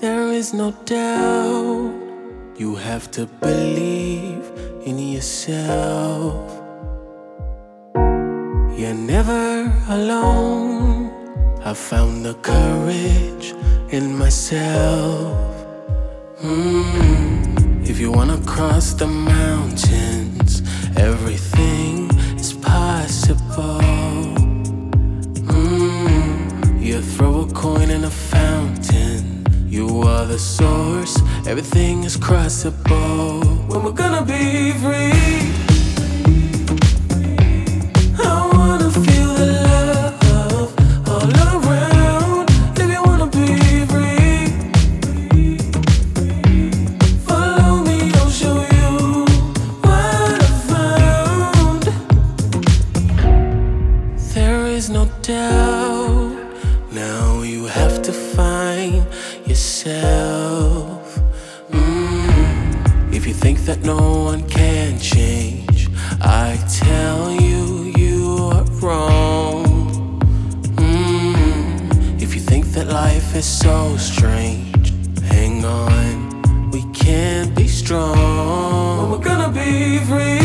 There is no doubt. You have to believe in yourself. You're never alone. I found the courage in myself. If you wanna cross the mountains, everything is possible. You throw a coin in a fountain. You are the source, everything is crossable. When we're gonna be free, I wanna feel the love all around. If you wanna be free, follow me, I'll show you what I found. There is no doubt. Now you have to find yourself. If you think that no one can change, I tell you, you are wrong. If you think that life is so strange, hang on, we can be strong. When we're gonna be free,